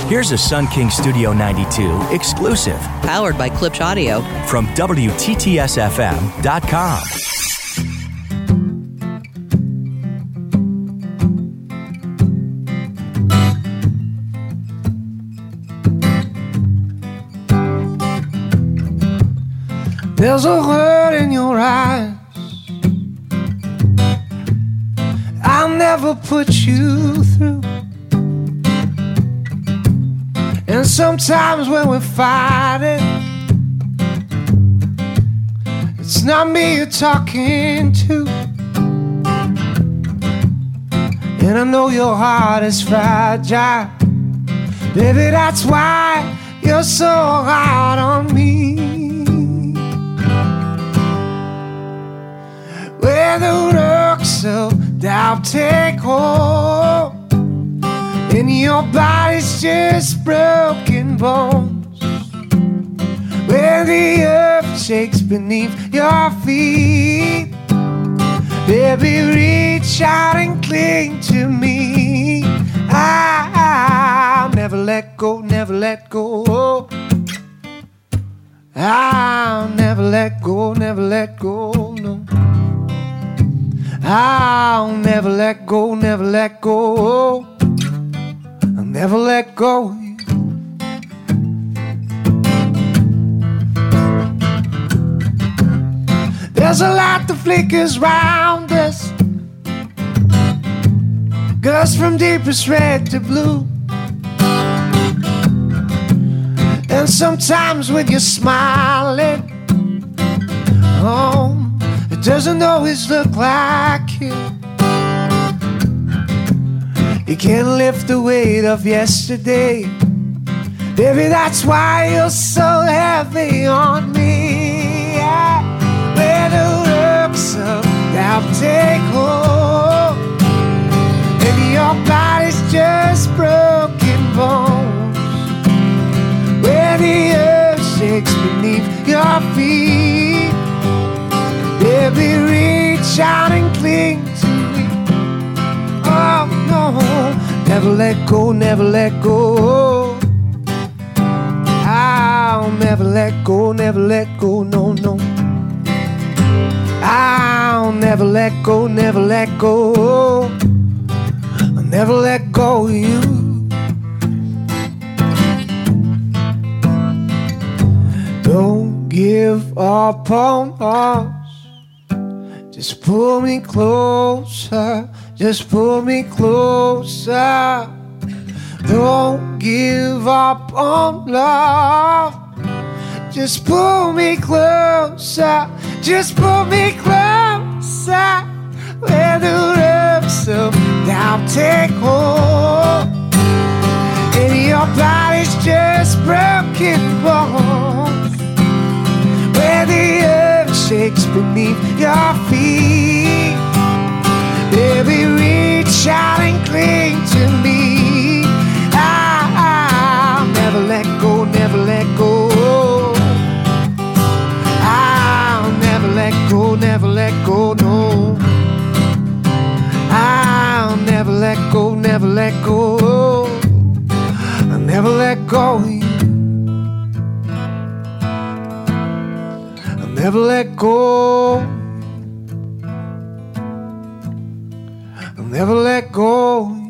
Here's a Sun King Studio 92 exclusive. Powered by Klipsch Audio. From WTTSFM.com. There's a hurt in your eyes. I'll never put you through. And sometimes when we're fighting, it's not me you're talking to. And I know your heart is fragile. Baby, that's why you're so hard on me. Where the rocks of doubt take hold, and your body's just broken bones. Where the earth shakes beneath your feet, baby, reach out and cling to me. I'll never let go, never let go. I'll never let go, never let go, no. I'll never let go, never let go. I'll never let go of you. There's a light that flickers round us, goes from deepest red to blue. And sometimes when you're smiling, oh, it doesn't always look like you. You can't lift the weight of yesterday. Baby, that's why you're so heavy on me. Yeah. Where the rocks of doubt take hold, and your body's just broken bones. Where the earth shakes beneath your feet, baby, reach out and cling to me. Oh no, never let go, never let go. I'll never let go, never let go, no, no. I'll never let go, never let go. I'll never let go of you. Don't give up on us. Just pull me closer, just pull me closer. Don't give up on love. Just pull me closer, just pull me closer. Where the ropes of doubt take hold, and your body's just broken bones. Where the earth shakes beneath your feet, baby, reach out and cling to me. I'll never let go, never let go. I'll never let go, never let go, no. I'll never let go, never let go. I'll never let go of you. I'll never let go. I'll never let go.